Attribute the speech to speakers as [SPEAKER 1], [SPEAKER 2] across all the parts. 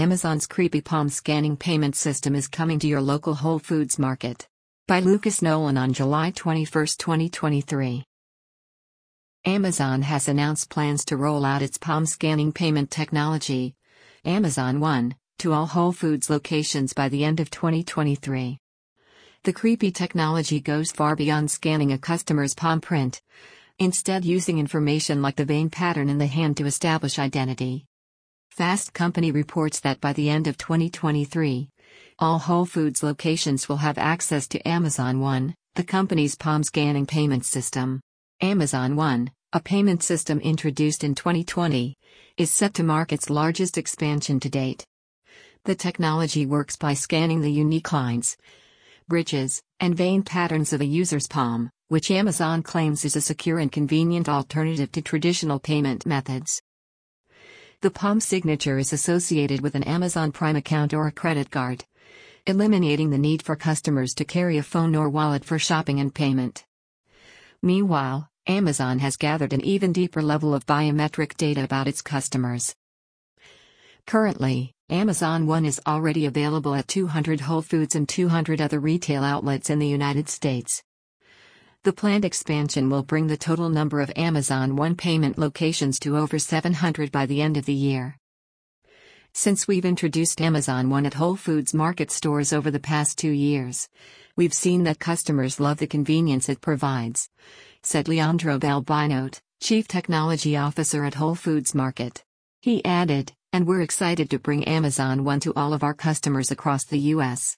[SPEAKER 1] Amazon's creepy palm scanning payment system is coming to your local Whole Foods market. By Lucas Nolan on July 21, 2023. Amazon has announced plans to roll out its palm scanning payment technology, Amazon One, to all Whole Foods locations by the end of 2023. The creepy technology goes far beyond scanning a customer's palm print, instead using information like the vein pattern in the hand to establish identity. Fast Company reports that by the end of 2023, all Whole Foods locations will have access to Amazon One, the company's palm scanning payment system. Amazon One, a payment system introduced in 2020, is set to mark its largest expansion to date. The technology works by scanning the unique lines, bridges, and vein patterns of a user's palm, which Amazon claims is a secure and convenient alternative to traditional payment methods. The palm signature is associated with an Amazon Prime account or a credit card, eliminating the need for customers to carry a phone or wallet for shopping and payment. Meanwhile, Amazon has gathered an even deeper level of biometric data about its customers. Currently, Amazon One is already available at 200 Whole Foods and 200 other retail outlets in the United States. The planned expansion will bring the total number of Amazon One payment locations to over 700 by the end of the year. Since we've introduced Amazon One at Whole Foods market stores over the past 2 years, we've seen that customers love the convenience it provides, said Leandro Balbinot, Chief Technology Officer at Whole Foods Market. He added, "And we're excited to bring Amazon One to all of our customers across the U.S."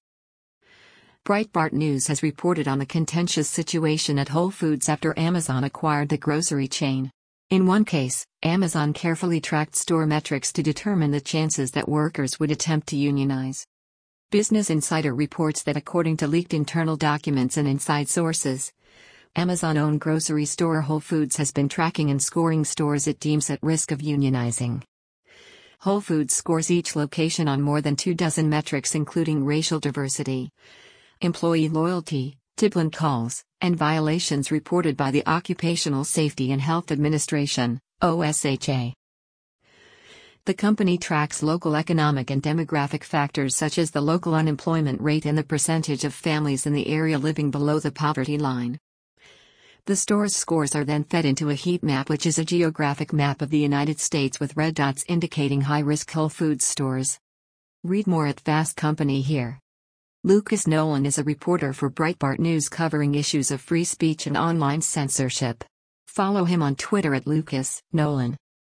[SPEAKER 1] Breitbart News has reported on the contentious situation at Whole Foods after Amazon acquired the grocery chain. In one case, Amazon carefully tracked store metrics to determine the chances that workers would attempt to unionize. Business Insider reports that according to leaked internal documents and inside sources, Amazon-owned grocery store Whole Foods has been tracking and scoring stores it deems at risk of unionizing. Whole Foods scores each location on more than 24 metrics including racial diversity, employee loyalty, tip calls, and violations reported by the Occupational Safety and Health Administration, OSHA. The company tracks local economic and demographic factors such as the local unemployment rate and the percentage of families in the area living below the poverty line. The store's scores are then fed into a heat map, which is a geographic map of the United States with red dots indicating high-risk Whole Foods stores. Read more at Fast Company here. Lucas Nolan is a reporter for Breitbart News covering issues of free speech and online censorship. Follow him on Twitter at Lucas Nolan.